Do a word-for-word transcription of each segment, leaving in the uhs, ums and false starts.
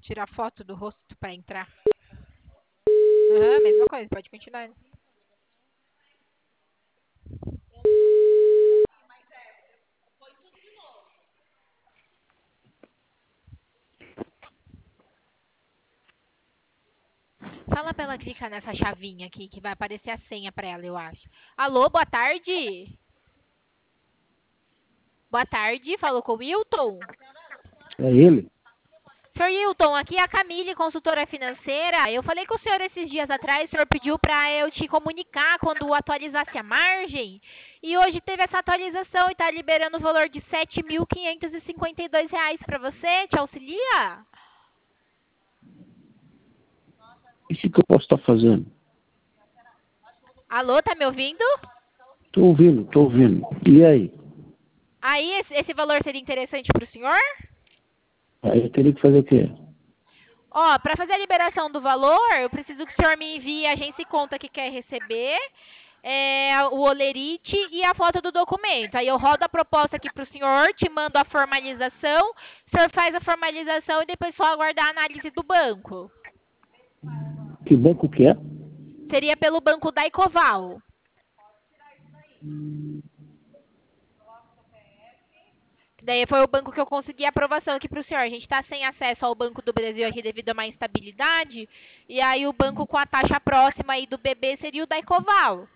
Tirar foto do rosto para entrar. Aham, mesma coisa, pode continuar. Fala pra ela clicar nessa chavinha aqui, que vai aparecer a senha pra ela, eu acho. Alô, boa tarde? Boa tarde, falou com o Wilton? É ele? Senhor Wilton, aqui é a Camille, consultora financeira. Eu falei com o senhor esses dias atrás, o senhor pediu para eu te comunicar quando atualizasse a margem. E hoje teve essa atualização e está liberando o valor de sete mil quinhentos e cinquenta e dois reais para você. Te auxilia? O que que eu posso estar fazendo? Alô, tá me ouvindo? Tô ouvindo, tô ouvindo. E aí? Aí, esse, esse valor seria interessante para o senhor? Aí eu teria que fazer o quê? Ó, para fazer a liberação do valor, eu preciso que o senhor me envie a agência e conta que quer receber, é, o olerite e a foto do documento. Aí eu rodo a proposta aqui para o senhor, te mando a formalização, o senhor faz a formalização e depois só aguardar a análise do banco. Que banco que é? Seria pelo banco da Ecoval. Daí foi o banco que eu consegui a aprovação aqui para o senhor. A gente está sem acesso ao Banco do Brasil aqui devido a uma instabilidade. E aí o banco com a taxa próxima aí do B B seria o da Ecoval.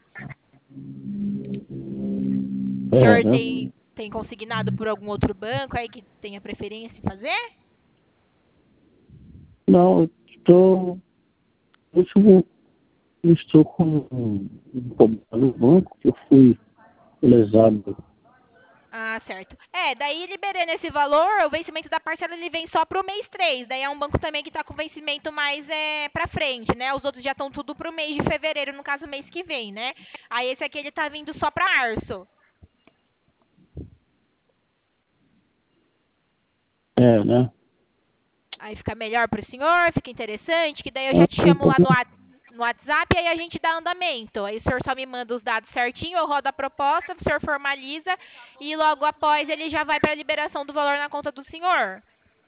O É, senhor né? tem, tem consignado por algum outro banco aí que tenha preferência em fazer? Não, eu estou. Eu estou, eu estou com um problema no banco que eu fui lesado. Ah, certo. É, daí liberando esse valor, o vencimento da parcela ele vem só pro mês três. Daí é um banco também que tá com vencimento mais é, pra frente, né? Os outros já estão tudo pro mês de fevereiro, no caso, mês que vem, né? Aí esse aqui ele tá vindo só pra março. É, né? Aí fica melhor pro senhor, fica interessante, que daí eu É, já te chamo então, lá no, no WhatsApp e aí a gente dá andamento. Aí o senhor só me manda os dados certinho, eu rodo a proposta, o senhor formaliza e logo após ele já vai para a liberação do valor na conta do senhor.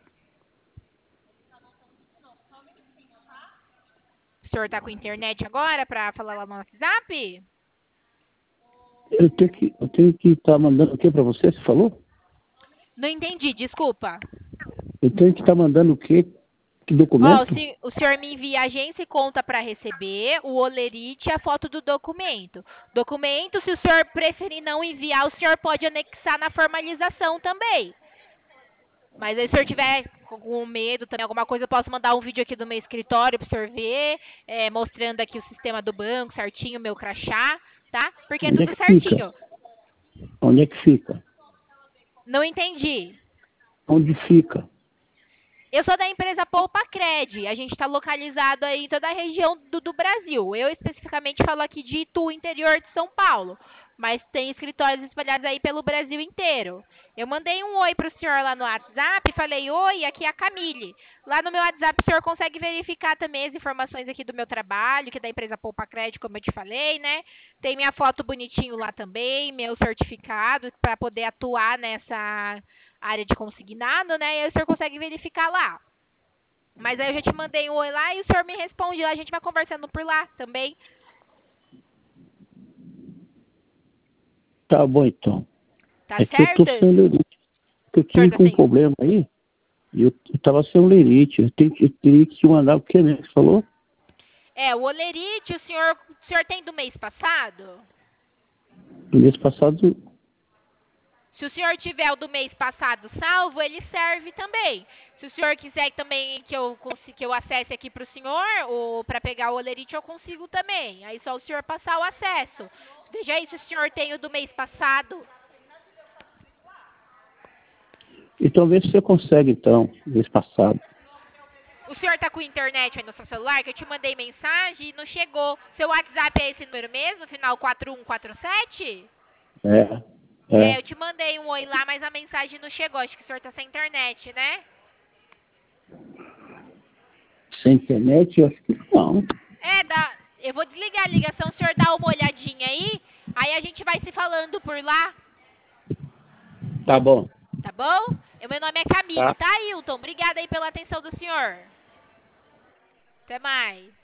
O senhor tá com internet agora para falar lá no WhatsApp? eu tenho que eu tenho que estar mandando o que para você? Você falou? Não entendi, desculpa. Eu tenho que estar mandando o quê? Que Ó, o, documento? se- o senhor me envia a agência e conta para receber, o olerite e a foto do documento. Documento, se o senhor preferir não enviar, o senhor pode anexar na formalização também. Mas aí se o senhor tiver com medo também, alguma coisa, eu posso mandar um vídeo aqui do meu escritório para o senhor ver, é, mostrando aqui o sistema do banco certinho, o meu crachá, tá? Porque é Onde é tudo que fica? certinho. Onde é que fica? Não entendi. Onde fica? Eu sou da empresa Poupa Cred. A gente está localizado aí em toda a região do, do Brasil. Eu especificamente falo aqui de Itu, interior de São Paulo. Mas tem escritórios espalhados aí pelo Brasil inteiro. Eu mandei um oi para o senhor lá no WhatsApp. Falei, oi, aqui é a Camille. Lá no meu WhatsApp o senhor consegue verificar também as informações aqui do meu trabalho, que é da empresa Poupa Cred, como eu te falei, né? Tem minha foto bonitinho lá também, meu certificado para poder atuar nessa área de consignado, né? E aí o senhor consegue verificar lá. Mas aí eu já te mandei um oi lá e o senhor me responde lá, a gente vai conversando por lá também. Tá bom, então. Tá É que eu tô certo? sem lerite. Eu O senhor tive tá com um sem... problema aí e eu, eu tava sem lerite. Eu, tenho, eu teria que te mandar o que mesmo que você falou? É, o olerite, o senhor, o senhor tem do mês passado? No mês passado, Se o senhor tiver o do mês passado salvo, ele serve também. Se o senhor quiser também que eu, consi- que eu acesse aqui para o senhor, ou para pegar o olerite, eu consigo também. Aí só o senhor passar o acesso. Veja aí se o senhor tem o do mês passado. então vê se você consegue, então, mês passado. O senhor tá com internet aí no seu celular? Que eu te mandei mensagem e não chegou. Seu WhatsApp é esse número mesmo? Final quatro um quatro sete? É, É, é. eu te mandei um oi lá, mas a mensagem não chegou. Acho que o senhor tá sem internet, né? Sem internet, eu acho que não. É, dá, eu vou desligar a ligação, o senhor dá uma olhadinha aí. Aí a gente vai se falando por lá, Tá bom. tá bom? O meu nome é Camille, Tá? tá, Ailton? Obrigada aí pela atenção do senhor. Até mais.